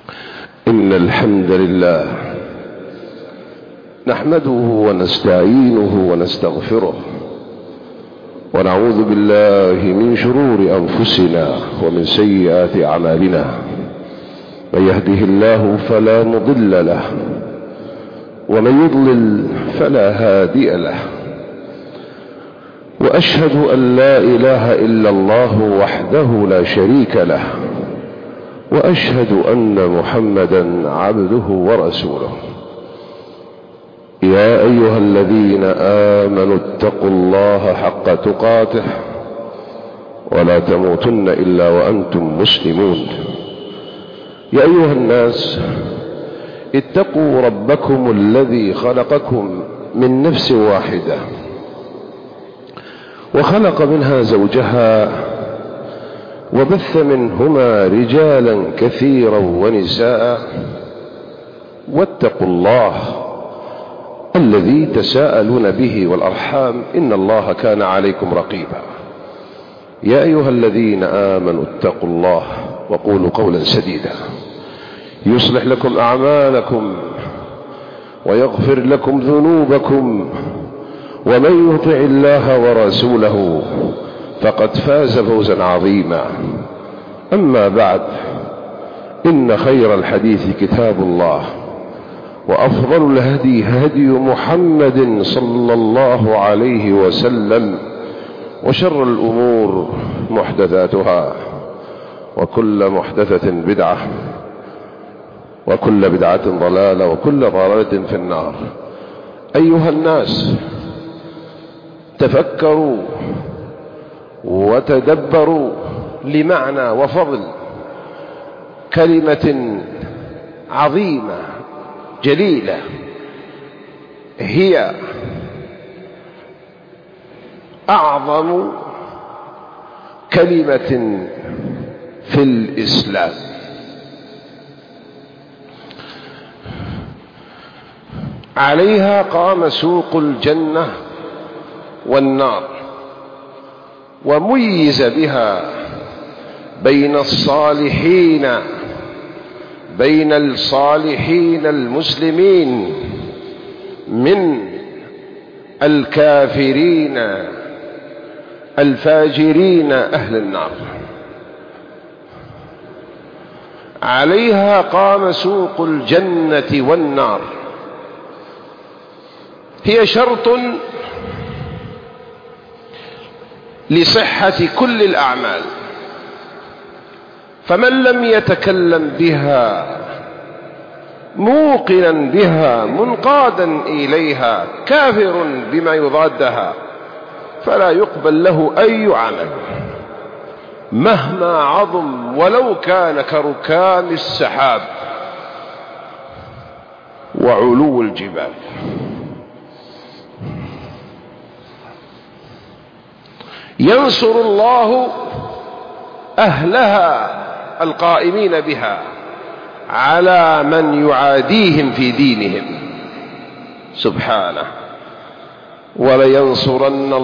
إن الحمد لله نحمده ونستعينه ونستغفره ونعوذ بالله من شرور أنفسنا ومن سيئات أعمالنا. من يهده الله فلا مضل له ومن يضلل فلا هادي له، وأشهد أن لا إله إلا الله وحده لا شريك له، وأشهد أن محمدا عبده ورسوله. يا أيها الذين آمنوا اتقوا الله حق تقاته ولا تموتن إلا وأنتم مسلمون. يا أيها الناس اتقوا ربكم الذي خلقكم من نفس واحدة وخلق منها زوجها وبث منهما رجالا كثيرا ونساء، واتقوا الله الذي تساءلون به والأرحام إن الله كان عليكم رقيبا. يا أيها الذين آمنوا اتقوا الله وقولوا قولا سديدا يصلح لكم أعمالكم ويغفر لكم ذنوبكم، ومن يطع الله ورسوله فقد فاز فوزا عظيما. أما بعد، إن خير الحديث كتاب الله، وأفضل الهدي هدي محمد صلى الله عليه وسلم، وشر الأمور محدثاتها، وكل محدثة بدعة، وكل بدعة ضلالة، وكل ضلالة في النار. أيها الناس، تفكروا وتدبروا لمعنى وفضل كلمة عظيمة جليلة هي أعظم كلمة في الإسلام. عليها قام سوق الجنة والنار، وميز بها بين الصالحين المسلمين من الكافرين الفاجرين أهل النار. عليها قام سوق الجنة والنار، هي شرط لصحة كل الأعمال، فمن لم يتكلم بها موقنا بها منقادا إليها كافر بما يضادها فلا يقبل له أي عمل مهما عظم، ولو كان كركام السحاب وعلو الجبال. ينصر الله أهلها القائمين بها على من يعاديهم في دينهم سبحانه. ولينصرن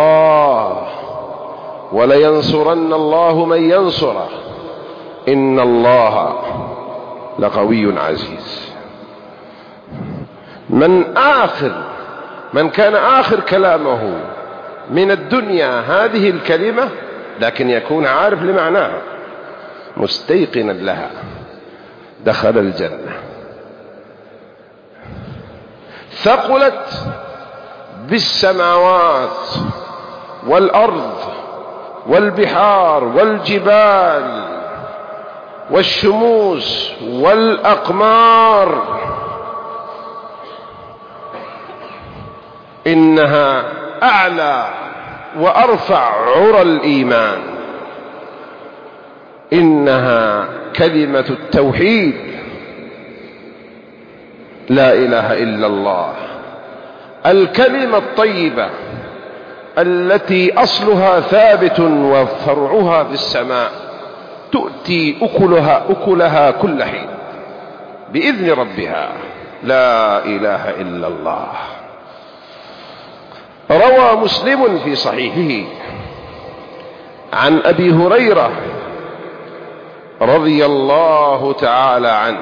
الله من ينصره، إن الله لقوي عزيز. من كان آخر كلامه من الدنيا هذه الكلمة، لكن يكون عارف لمعناها مستيقنا لها، دخل الجنة. ثقلت بالسماوات والأرض والبحار والجبال والشموس والأقمار، إنها أعلى وأرفع عرى الإيمان. إنها كلمة التوحيد، لا إله إلا الله، الكلمة الطيبة التي أصلها ثابت وفرعها في السماء، تؤتي أكلها كل حين بإذن ربها، لا إله إلا الله. روى مسلم في صحيحه عن أبي هريرة رضي الله تعالى عنه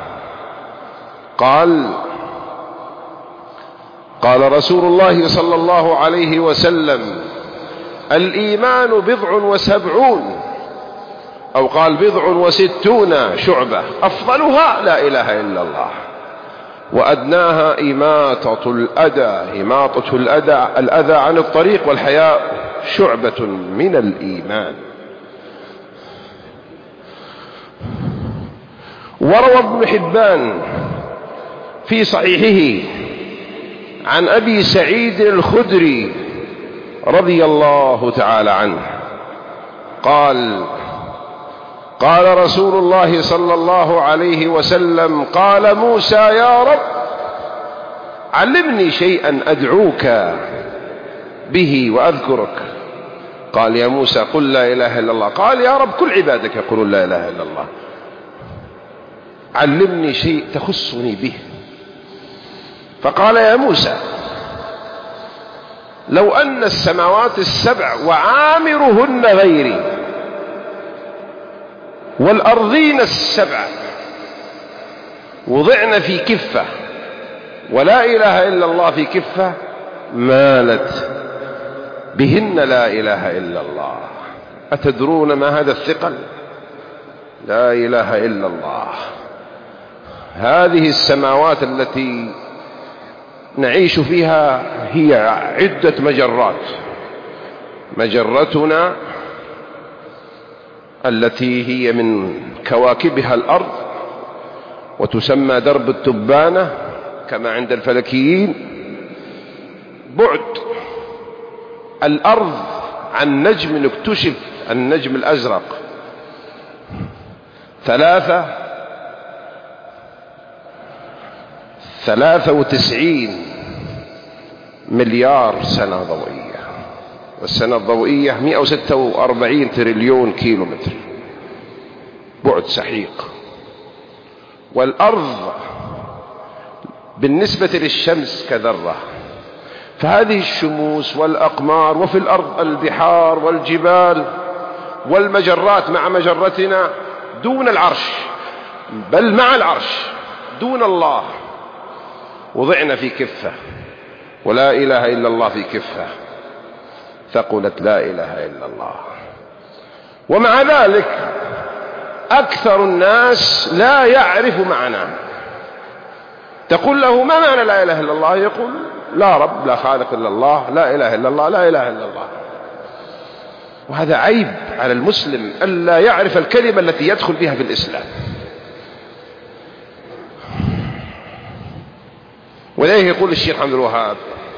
قال رسول الله صلى الله عليه وسلم: الإيمان 70 أو قال 69 شعبة، أفضلها لا إله إلا الله، وأدناها إماطة الأذى عن الطريق، والحياء شعبة من الإيمان. وروى ابن حبان في صحيحه عن أبي سعيد الخدري رضي الله تعالى عنه قال رسول الله صلى الله عليه وسلم: قال موسى: يا رب علمني شيئا أدعوك به وأذكرك. قال: يا موسى قل لا إله إلا الله. قال: يا رب كل عبادك يقولون لا إله إلا الله، علمني شيء تخصني به. فقال: يا موسى لو أن السماوات السبع وعامرهن غيري والأرضين السبع وضعن في كفة ولا إله إلا الله في كفة مالت بهن لا إله إلا الله. أتدرون ما هذا الثقل؟ لا إله إلا الله. هذه السماوات التي نعيش فيها هي عدة مجرات. مجرتنا التي هي من كواكبها الأرض، وتسمى درب التبانة كما عند الفلكيين. بعد الأرض عن نجم اكتشف، النجم الأزرق 93 مليار سنة ضوئية، والسنة الضوئية 146 تريليون كيلومتر، بعد سحيق. والأرض بالنسبة للشمس كذرة. فهذه الشموس والأقمار، وفي الأرض البحار والجبال والمجرات مع مجرتنا دون العرش، بل مع العرش دون الله، وضعنا في كفة، ولا إله إلا الله في كفة، ثقلت لا إله إلا الله. ومع ذلك أكثر الناس لا يعرف معناه. تقول له: ما معنى لا إله إلا الله؟ يقول: لا رب، لا خالق إلا الله، لا إله إلا الله، لا إله إلا الله. وهذا عيب على المسلم ألا يعرف الكلمة التي يدخل بها في الإسلام. ولذلك يقول الشيخ عبد الوهاب: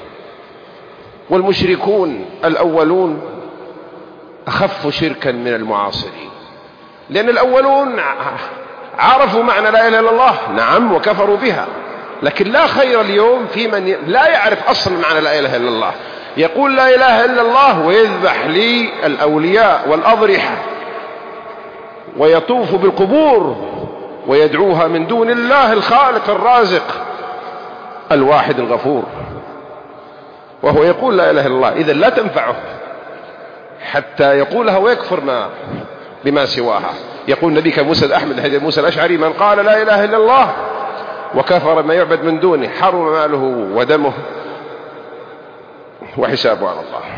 والمشركون الأولون أخف شركا من المعاصرين. لأن الأولون عرفوا معنى لا إله إلا الله، نعم، وكفروا بها، لكن لا خير اليوم في من لا يعرف أصلا معنى لا إله إلا الله، يقول لا إله إلا الله ويذبح لي الأولياء والأضرحة ويطوف بالقبور ويدعوها من دون الله الخالق الرازق الواحد الغفور، وهو يقول لا إله إلا الله. إذن لا تنفعه حتى يقولها ويكفر بما سواها. يقول النبي كموسى أحمد حديث موسى الأشعري: من قال لا إله إلا الله وكفر ما يعبد من دونه حرم ماله ودمه وحسابه على الله.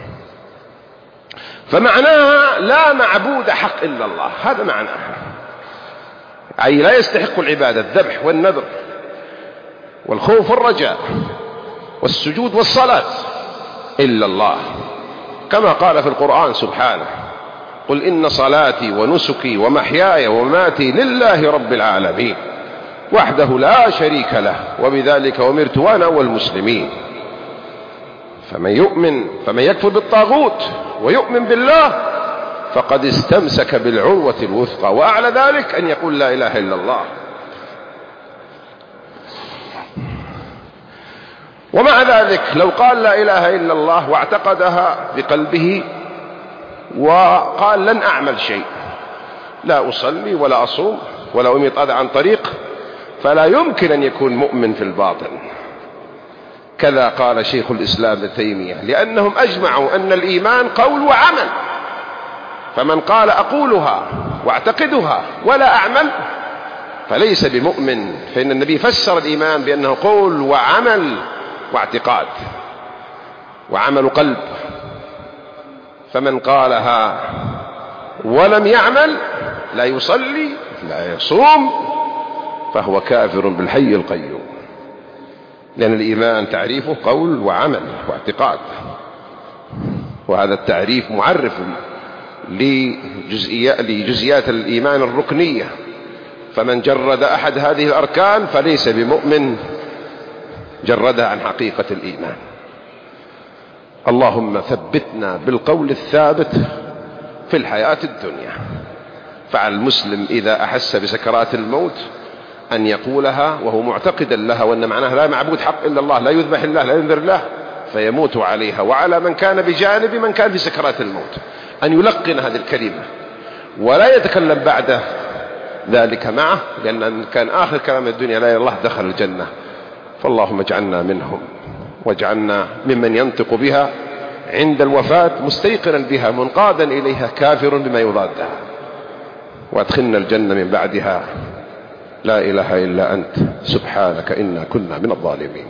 فمعناها لا معبود حق إلا الله، هذا معناها، أي لا يستحق العبادة، الذبح والنذر والخوف والرجاء والسجود والصلاة إلا الله، كما قال في القرآن سبحانه: قل إن صلاتي ونسكي ومحياي ومماتي لله رب العالمين وحده لا شريك له وبذلك أمرت وأنا أول المسلمين. فمن يكفر بالطاغوت ويؤمن بالله فقد استمسك بالعروة الوثقى، وأعلى ذلك أن يقول لا إله إلا الله. ومع ذلك لو قال لا إله إلا الله واعتقدها بقلبه وقال: لن أعمل شيء، لا أصلي ولا أصوم ولا أميط أذى عن طريق، فلا يمكن أن يكون مؤمن في الباطن. كذا قال شيخ الإسلام ابن تيمية، لأنهم أجمعوا أن الإيمان قول وعمل، فمن قال أقولها واعتقدها ولا أعمل فليس بمؤمن. فإن النبي فسر الإيمان بأنه قول وعمل واعتقاد وعمل قلب. فمن قالها ولم يعمل، لا يصلي لا يصوم، فهو كافر بالحي القيوم. لأن الإيمان تعريفه قول وعمل واعتقاد، وهذا التعريف معرف لجزئيات الإيمان الركنية. فمن جرد أحد هذه الأركان فليس بمؤمن، جردها عن حقيقة الإيمان. اللهم ثبتنا بالقول الثابت في الحياة الدنيا. فعلى المسلم إذا أحس بسكرات الموت أن يقولها وهو معتقدا لها، وأن معناها لا معبود حق إلا الله، لا يذبح الله، لا ينذر الله، فيموت عليها. وعلى من كان بجانب من كان في سكرات الموت أن يلقن هذه الكلمة ولا يتكلم بعد ذلك معه، لأن كان آخر كلام الدنيا لا إله إلا الله دخل الجنة. فاللهم اجعلنا منهم، واجعلنا ممن ينطق بها عند الوفاة مستيقنا بها منقادا إليها كافر بما يضادها، وادخلنا الجنة من بعدها. لا إله إلا أنت سبحانك إنا كنا من الظالمين.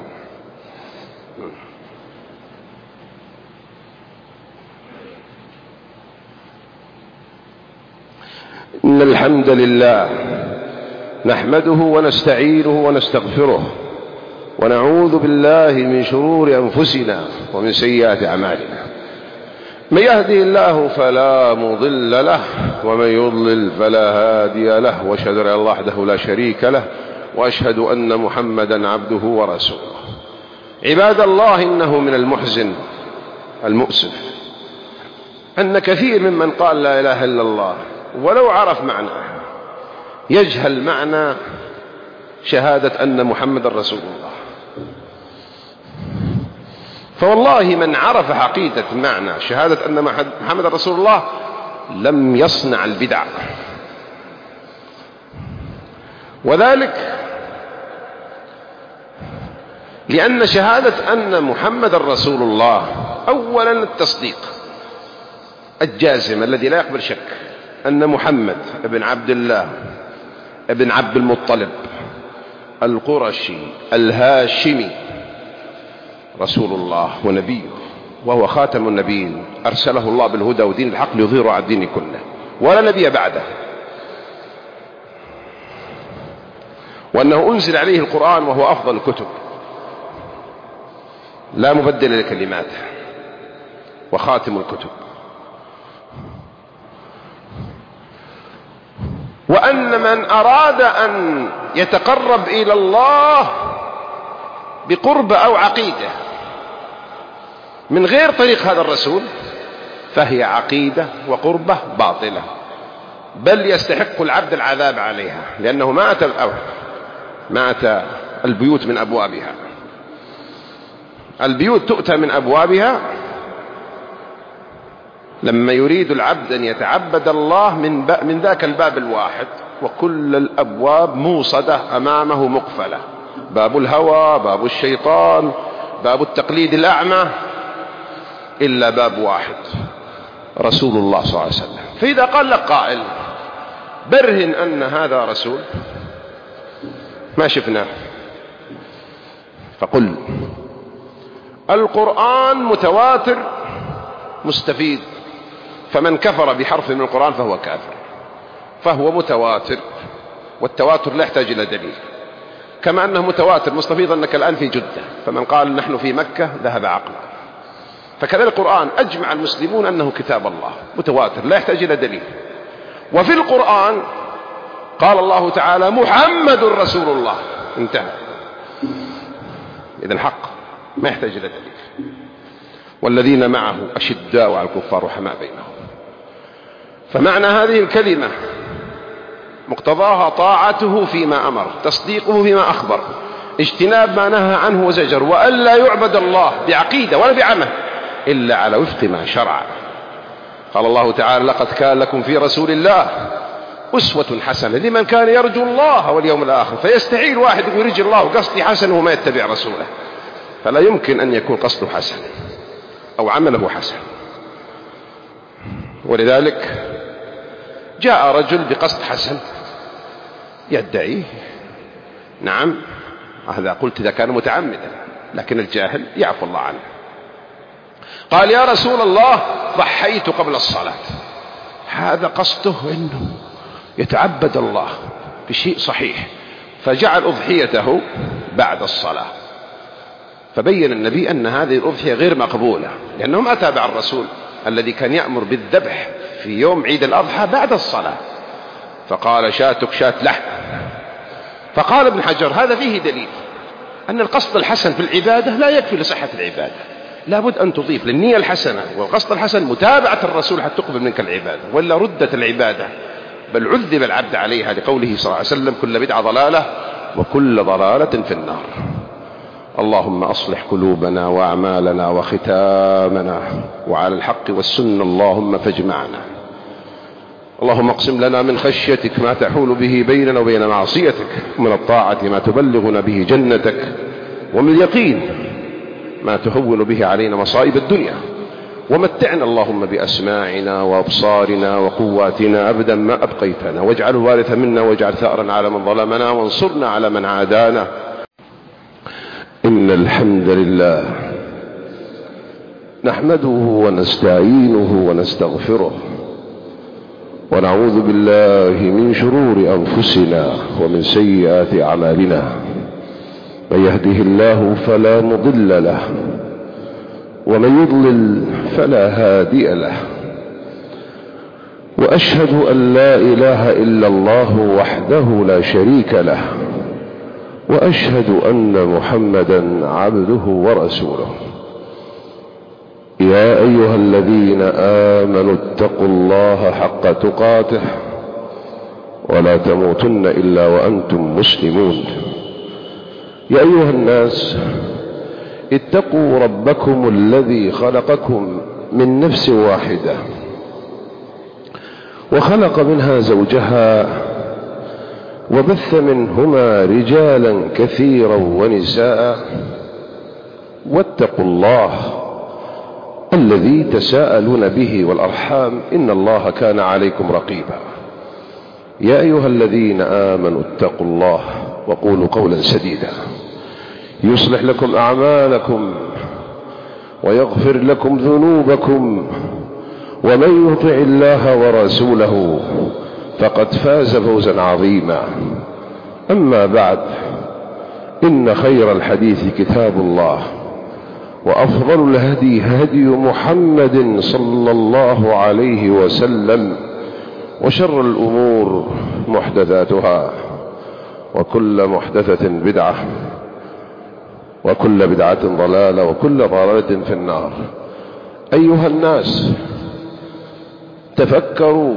إن الحمد لله نحمده ونستعينه ونستغفره، ونعوذ بالله من شرور أنفسنا ومن سيئات أعمالنا. من يهده الله فلا مضل له، ومن يضلل فلا هادي له، وأشهد أن الله وحده لا شريك له، وأشهد أن محمدا عبده ورسوله. عباد الله، إنه من المحزن المؤسف أن كثير ممن قال لا إله إلا الله ولو عرف معناه يجهل معنى شهادة أن محمد رسول الله. فوالله من عرف حقيقة معنى شهادة أن محمد رسول الله لم يصنع البدع. وذلك لأن شهادة أن محمد رسول الله أولا التصديق الجازم الذي لا يقبل شك أن محمد ابن عبد الله ابن عبد المطلب القرشي الهاشمي رسول الله ونبيه، وهو خاتم النبيين، أرسله الله بالهدى ودين الحق ليظهره على الدين كله، ولا نبي بعده. وأنه أنزل عليه القرآن وهو أفضل الكتب لا مبدل لكلماته، وخاتم الكتب. وأن من أراد أن يتقرب إلى الله بقرب أو عقيدة من غير طريق هذا الرسول فهي عقيدة وقربة باطلة، بل يستحق العبد العذاب عليها، لأنه ما أتى البيوت من أبوابها. البيوت تؤتى من أبوابها لما يريد العبد أن يتعبد الله من ذاك الباب الواحد، وكل الأبواب موصدة أمامه مقفلة، باب الهوى، باب الشيطان، باب التقليد الأعمى، إلا باب واحد رسول الله صلى الله عليه وسلم. فإذا قال لك قائل برهن أن هذا رسول، ما شفناه، فقل القرآن متواتر مستفيد، فمن كفر بحرف من القرآن فهو كافر، فهو متواتر، والتواتر لا يحتاج إلى دليل. كما أنه متواتر مستفيض أنك الآن في جدة، فمن قال نحن في مكة ذهب عقله. فكذلك القرآن أجمع المسلمون أنه كتاب الله متواتر لا يحتاج إلى دليل. وفي القرآن قال الله تعالى محمد رسول الله، انتهى. إذن حق ما يحتاج إلى دليل. والذين معه أشداء على الكفار رحماء بينهم. فمعنى هذه الكلمة مقتضاها طاعته فيما أمر، تصديقه فيما أخبر، اجتناب ما نهى عنه وزجر، وألا يعبد الله بعقيدة ولا بعمل إلا على وفق ما شرع. قال الله تعالى لقد كان لكم في رسول الله أسوة حسنة لمن كان يرجو الله واليوم الآخر. فيستحيل واحد يقول يرجي الله وقصدي حسن وما يتبع رسوله، فلا يمكن أن يكون قصده حسن أو عمله حسن. ولذلك جاء رجل بقصد حسن يدعيه، نعم هذا قلت إذا كان متعمدا، لكن الجاهل يعفو الله عنه. قال يا رسول الله ضحيت قبل الصلاة. هذا قصده أنه يتعبد الله بشيء صحيح، فجعل أضحيته بعد الصلاة. فبين النبي أن هذه الأضحية غير مقبولة، لأنه ما تابع الرسول الذي كان يأمر بالذبح في يوم عيد الأضحى بعد الصلاة، فقال شاتك شات لحم. فقال ابن حجر هذا فيه دليل أن القصد الحسن في العبادة لا يكفي لصحة العبادة، لابد أن تضيف للنية الحسنة والقصد الحسن متابعة الرسول حتى تقبل منك العبادة، ولا ردت العبادة بل عذب العبد عليها، لقوله صلى الله عليه وسلم كل بدعة ضلالة وكل ضلالة في النار. اللهم أصلح قلوبنا وأعمالنا وختامنا وعلى الحق والسنة اللهم فاجمعنا. اللهم اقسم لنا من خشيتك ما تحول به بيننا وبين معصيتك، ومن الطاعة ما تبلغنا به جنتك، ومن اليقين ما تهون به علينا مصائب الدنيا، ومتعنا اللهم بأسماعنا وأبصارنا وقواتنا أبدا ما أبقيتنا، واجعله وارثا منا، واجعل ثأرا على من ظلمنا، وانصرنا على من عادانا. إن الحمد لله نحمده ونستعينه ونستغفره، ونعوذ بالله من شرور أنفسنا ومن سيئات أعمالنا. من يهده الله فلا مضل له، ومن يضلل فلا هادي له، وأشهد أن لا إله إلا الله وحده لا شريك له، وأشهد أن محمدا عبده ورسوله. يا أيها الذين آمنوا اتقوا الله حق تقاته ولا تموتن إلا وأنتم مسلمون. يا أيها الناس اتقوا ربكم الذي خلقكم من نفس واحدة، وخلق منها زوجها، وبث منهما رجالا كثيرا ونساء، واتقوا الله الذي تساءلون به والأرحام إن الله كان عليكم رقيبا. يا أيها الذين آمنوا اتقوا الله وقولوا قولا سديدا يصلح لكم أعمالكم ويغفر لكم ذنوبكم، ومن يطع الله ورسوله فقد فاز فوزا عظيما. أما بعد، إن خير الحديث كتاب الله، وأفضل الهدي هدي محمد صلى الله عليه وسلم، وشر الأمور محدثاتها، وكل محدثة بدعة، وكل بدعة ضلالة، وكل ضلالة في النار. أيها الناس تفكروا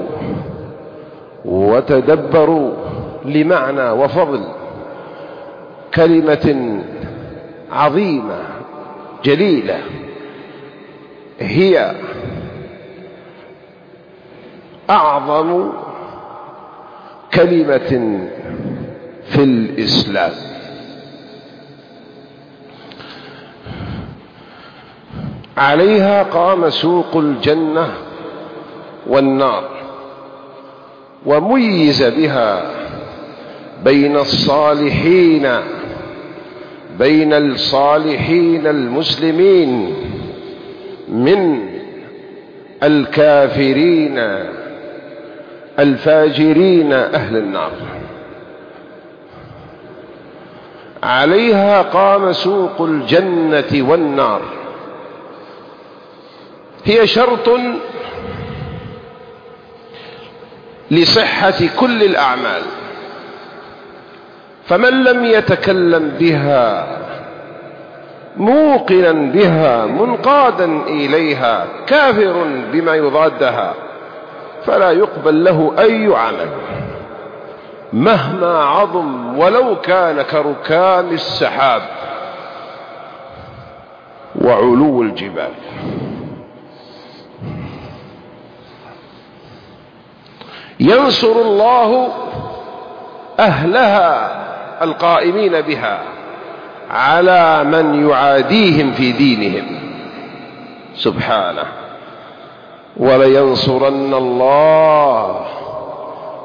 وتدبروا لمعنى وفضل كلمة عظيمة جليلة، هي أعظم كلمة في الإسلام. عليها قام سوق الجنة والنار، وميز بها بين الصالحين المسلمين من الكافرين الفاجرين أهل النار. عليها قام سوق الجنة والنار، هي شرط لصحة كل الأعمال، فمن لم يتكلم بها موقنا بها منقادا إليها كافر بما يضادها، فلا يقبل له أي عمل مهما عظم، ولو كان كركام السحاب وعلو الجبال. ينصر الله أهلها القائمين بها على من يعاديهم في دينهم سبحانه، ولينصرن الله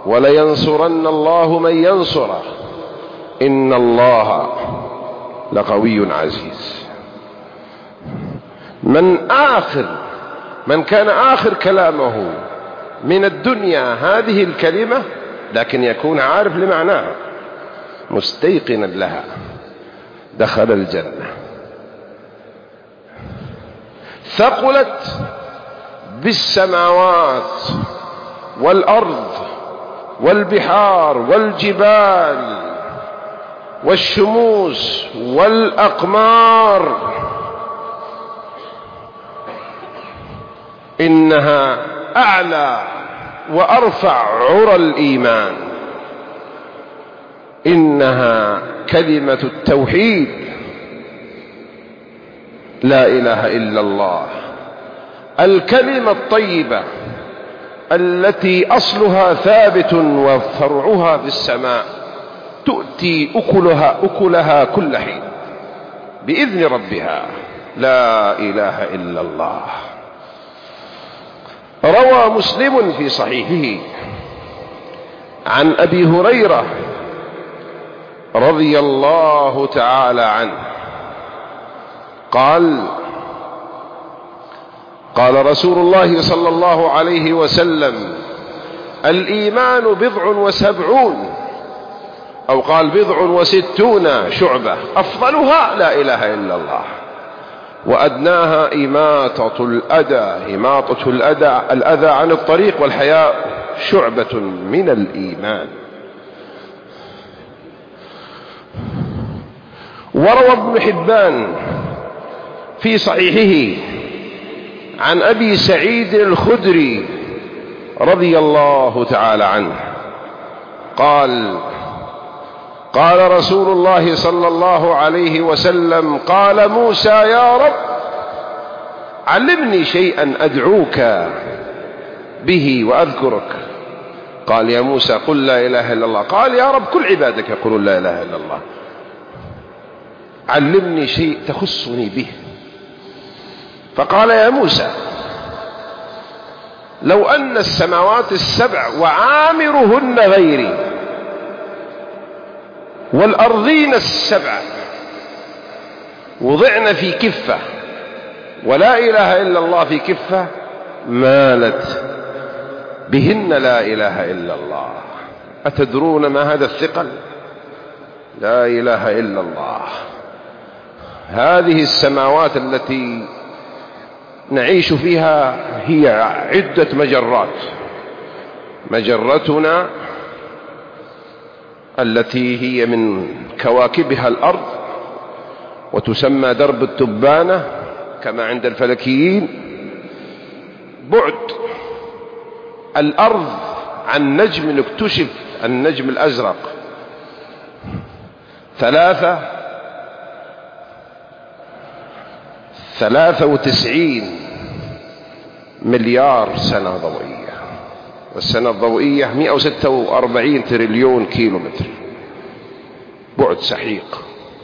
ولينصرن الله من ينصره إن الله لقوي عزيز. من كان آخر كلامه من الدنيا هذه الكلمة، لكن يكون عارف لمعناها مستيقنا لها، دخل الجنة. ثقلت بالسماوات والأرض والبحار والجبال والشموس والأقمار، إنها أعلى وأرفع عرى الإيمان، إنها كلمة التوحيد، لا إله إلا الله، الكلمة الطيبة التي أصلها ثابت وفرعها في السماء، تؤتي أكلها كل حين بإذن ربها، لا إله إلا الله. روى مسلم في صحيحه عن أبي هريرة رضي الله تعالى عنه قال: قال رسول الله صلى الله عليه وسلم: الإيمان 70 أو قال 60 شعبة، أفضلها لا إله إلا الله، وأدناها إماطة الأذى عن الطريق، والحياء شعبة من الإيمان. وروى ابن حبان في صحيحه عن أبي سعيد الخدري رضي الله تعالى عنه قال: قال رسول الله صلى الله عليه وسلم: قال موسى: يا رب علمني شيئا أدعوك به وأذكرك. قال: يا موسى قل لا إله إلا الله. قال: يا رب كل عبادك يقولون لا إله إلا الله، علمني شيء تخصني به. فقال: يا موسى لو أن السماوات السبع وعامرهن غيري والأرضين السبع وضعن في كفة ولا إله إلا الله في كفة، مالت بهن لا إله إلا الله. أتدرون ما هذا الثقل؟ لا إله إلا الله. هذه السماوات التي نعيش فيها هي عدة مجرات. مجرتنا التي هي من كواكبها الأرض، وتسمى درب التبانة كما عند الفلكيين. بعد الأرض عن نجم اكتشف، النجم الأزرق 93 مليار سنة ضوئية، والسنة الضوئية 146 تريليون كيلومتر، بعد سحيق.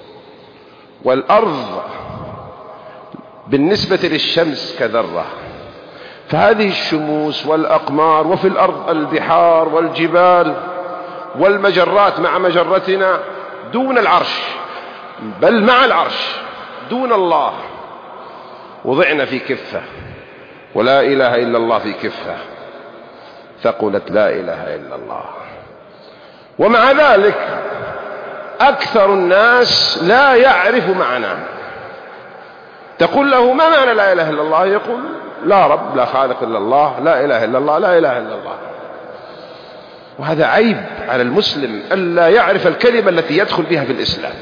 والأرض بالنسبة للشمس كذرة. فهذه الشموس والأقمار، وفي الأرض البحار والجبال والمجرات مع مجرتنا دون العرش، بل مع العرش دون الله، وضعنا في كفة، ولا إله إلا الله في كفة، ثقلت لا إله إلا الله. ومع ذلك أكثر الناس لا يعرف معناه. تقول له: ما معنى لا إله إلا الله؟ يقول: لا رب، لا خالق إلا الله، لا إله إلا الله، لا إله إلا الله. وهذا عيب على المسلم ألا يعرف الكلمة التي يدخل بها في الإسلام.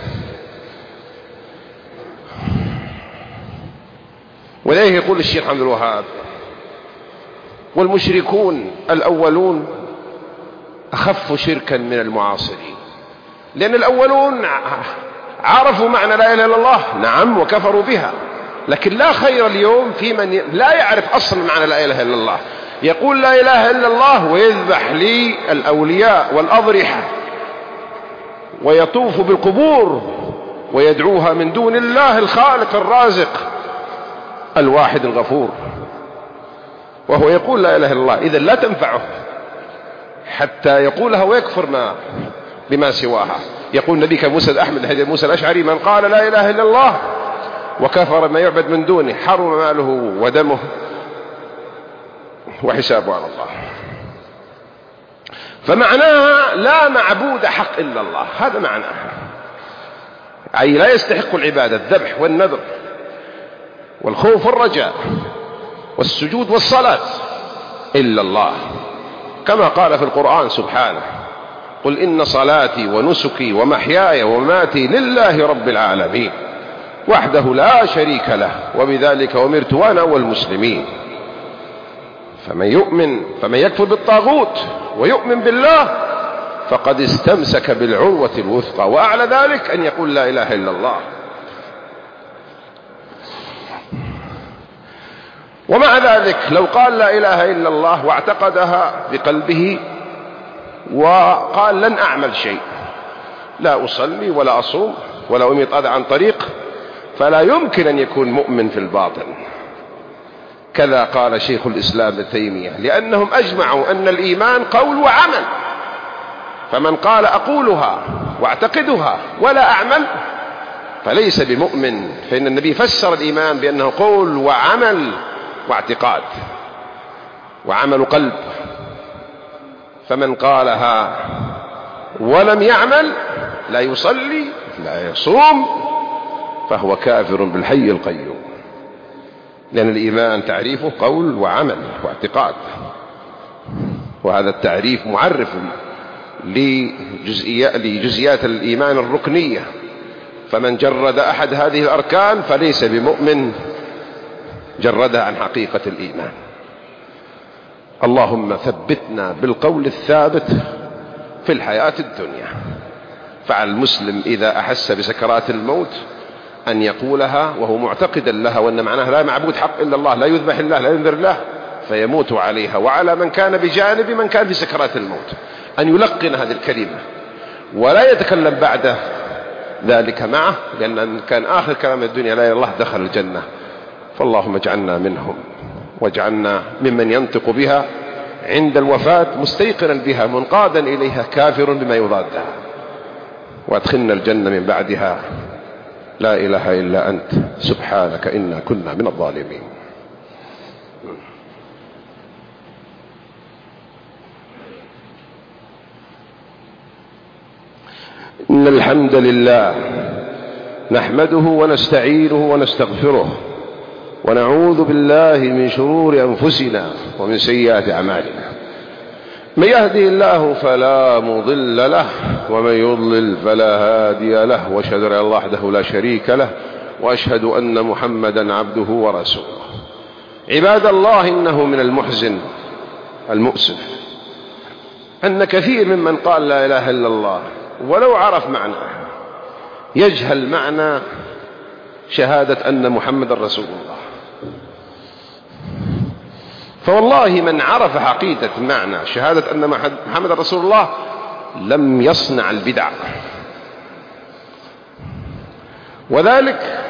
ولذلك يقول الشيخ عبد الوهاب: والمشركون الأولون أخف شركا من المعاصرين، لأن الأولون عرفوا معنى لا إله إلا الله، نعم، وكفروا بها، لكن لا خير اليوم في من لا يعرف أصلا معنى لا إله إلا الله، يقول لا إله إلا الله ويذبح لي الأولياء والأضرحة ويطوف بالقبور ويدعوها من دون الله الخالق الرازق الواحد الغفور، وهو يقول لا إله إلا الله. إذن لا تنفعه حتى يقولها ويكفر بما سواها. يقول النبي كموسى أحمد حديث موسى الأشعري: من قال لا إله إلا الله وكفر ما يعبد من دونه حرم ماله ودمه وحسابه على الله. فمعناها لا معبود حق إلا الله، هذا معناها، أي لا يستحق العبادة الذبح والنذر والخوف والرجاء والسجود والصلاة إلا الله، كما قال في القرآن سبحانه: قل إن صلاتي ونسكي ومحياي ومماتي لله رب العالمين وحده لا شريك له وبذلك أمرت وأنا أول المسلمين. فمن يكفر بالطاغوت ويؤمن بالله فقد استمسك بالعروة الوثقى، وأعلى ذلك أن يقول لا إله إلا الله. ومع ذلك لو قال لا إله إلا الله واعتقدها بقلبه وقال لن أعمل شيء، لا أصلي ولا أصوم ولا أميط أذى عن طريق، فلا يمكن أن يكون مؤمن في الباطن. كذا قال شيخ الإسلام ابن تيمية، لأنهم أجمعوا أن الإيمان قول وعمل، فمن قال أقولها واعتقدها ولا أعمل فليس بمؤمن، فإن النبي فسر الإيمان بأنه قول وعمل واعتقاد وعمل قلب. فمن قالها ولم يعمل، لا يصلي لا يصوم، فهو كافر بالحي القيوم، لأن الإيمان تعريفه قول وعمل واعتقاد، وهذا التعريف معرف لجزئيات الإيمان الركنية. فمن جرد أحد هذه الأركان فليس بمؤمن، جردها عن حقيقة الإيمان. اللهم ثبتنا بالقول الثابت في الحياة الدنيا. فعلى المسلم إذا أحس بسكرات الموت أن يقولها وهو معتقدا لها، وأن معناها لا معبود حق إلا الله، لا يذبح الله لا ينذر الله، فيموت عليها. وعلى من كان بجانب من كان في سكرات الموت أن يلقن هذه الكلمة ولا يتكلم بعد ذلك معه، لأن كان آخر كلام الدنيا لا إله إلا الله دخل الجنة. فاللهم اجعلنا منهم، واجعلنا ممن ينطق بها عند الوفاة مستيقنا بها منقادا إليها كافر بما يضادها، وادخلنا الجنة من بعدها. لا إله إلا أنت سبحانك إنا كنا من الظالمين. إن الحمد لله نحمده ونستعينه ونستغفره، ونعوذ بالله من شرور أنفسنا ومن سيئات أعمالنا. من يهده الله فلا مضل له، ومن يضلل فلا هادي له، وأشهد أن الله وحده لا شريك له، وأشهد أن محمدا عبده ورسوله. عباد الله، إنه من المحزن المؤسف أن كثير ممن قال لا إله إلا الله ولو عرف معناه يجهل معنى شهادة أن محمد رسول الله. فوالله من عرف حقيقة معنى شهادة أن محمد رسول الله لم يصنع البدع، وذلك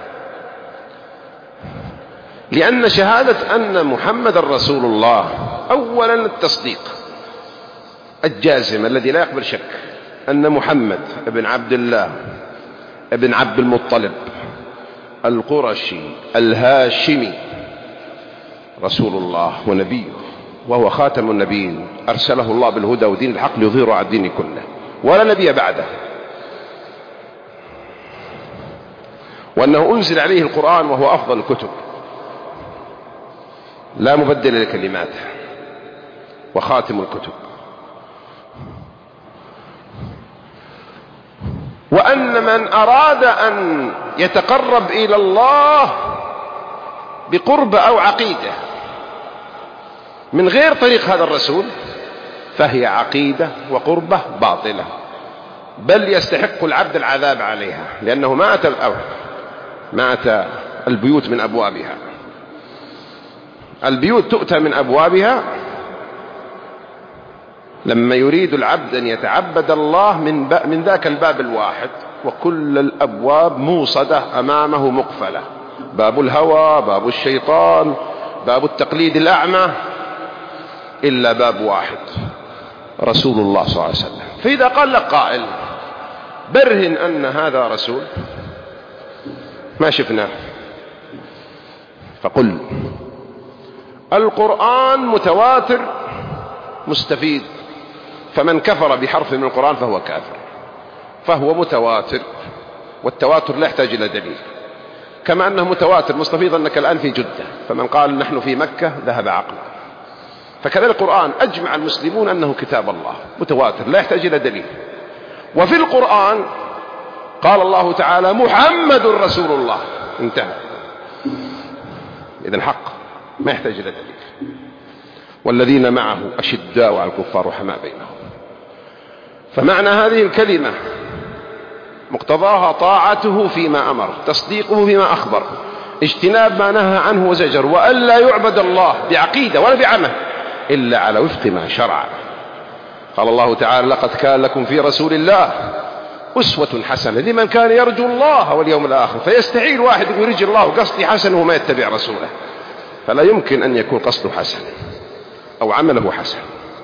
لأن شهادة أن محمد رسول الله أولا التصديق الجازم الذي لا يقبل شك أن محمد ابن عبد الله ابن عبد المطلب القرشي الهاشمي رسول الله ونبيه، وهو خاتم النبيين أرسله الله بالهدى ودين الحق ليظهره على الدين كله، ولا نبي بعده، وأنه أنزل عليه القرآن وهو أفضل الكتب لا مبدل لكلماته، وخاتم الكتب، وأن من أراد أن يتقرب إلى الله بقرب أو عقيدة من غير طريق هذا الرسول فهي عقيدة وقربة باطلة، بل يستحق العبد العذاب عليها، لأنه مات البيوت من أبوابها. البيوت تؤتى من أبوابها لما يريد العبد أن يتعبد الله من ذاك الباب الواحد، وكل الأبواب موصدة أمامه مقفلة، باب الهوى، باب الشيطان، باب التقليد الأعمى، إلا باب واحد رسول الله صلى الله عليه وسلم. فإذا قال لك قائل برهن أن هذا رسول، ما شفناه، فقل القرآن متواتر مستفيد، فمن كفر بحرف من القرآن فهو كافر، فهو متواتر، والتواتر لا يحتاج إلى دليل. كما أنه متواتر مستفيض أنك الآن في جدة، فمن قال نحن في مكة ذهب عقله. فكذلك القرآن أجمع المسلمون أنه كتاب الله متواتر لا يحتاج إلى دليل. وفي القرآن قال الله تعالى محمد رسول الله، انتهى. إذن حق ما يحتاج إلى دليل. والذين معه أشداء على الكفار رحماء بينهم. فمعنى هذه الكلمة مقتضاها طاعته فيما أمر، تصديقه فيما أخبر، اجتناب ما نهى عنه وزجر، وألا يعبد الله بعقيدة ولا بعمل إلا على وفق ما شرع. قال الله تعالى لقد كان لكم في رسول الله أسوة حسنة لمن كان يرجو الله واليوم الآخر. فيستحيل واحد يقول يرجو الله وقصدي حسن وما يتبع رسوله، فلا يمكن أن يكون قصده حسن أو عمله حسن.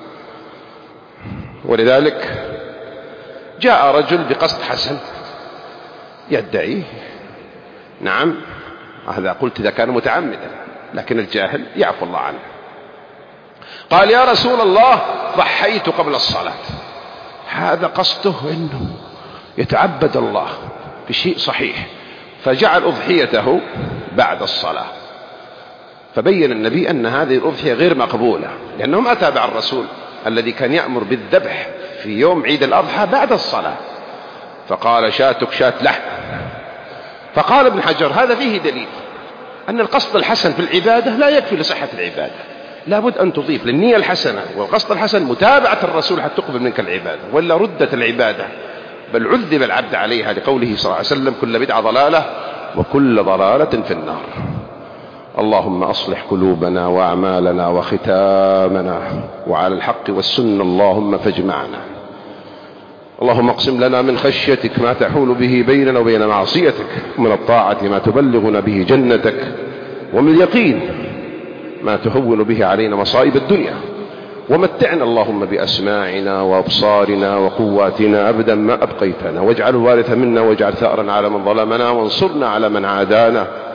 ولذلك جاء رجل بقصد حسن يدعيه، نعم هذا قلت إذا كان متعمدا، لكن الجاهل يعفو الله عنه. قال يا رسول الله ضحيت قبل الصلاة، هذا قصده أنه يتعبد الله بشيء صحيح، فجعل أضحيته بعد الصلاة. فبين النبي أن هذه الأضحية غير مقبولة، لأنه ما تابع الرسول الذي كان يأمر بالذبح في يوم عيد الأضحى بعد الصلاة، فقال شاتك شات لحم. فقال ابن حجر هذا فيه دليل أن القصد الحسن في العبادة لا يكفي لصحة العبادة، لابد أن تضيف للنية الحسنة والقصد الحسن متابعة الرسول حتى تقبل منك العبادة، ولا ردت العبادة بل عذب العبد عليها، لقوله صلى الله عليه وسلم كل بدعة ضلالة وكل ضلالة في النار. اللهم أصلح قلوبنا وأعمالنا وختامنا وعلى الحق والسنة اللهم فاجمعنا. اللهم اقسم لنا من خشيتك ما تحول به بيننا وبين معصيتك، ومن الطاعة ما تبلغنا به جنتك، ومن اليقين ما تهون به علينا مصائب الدنيا، ومتعنا اللهم بأسماعنا وأبصارنا وقواتنا أبدا ما أبقيتنا، واجعل الوارث منا واجعل ثأرنا على من ظلمنا، وانصرنا على من عادانا،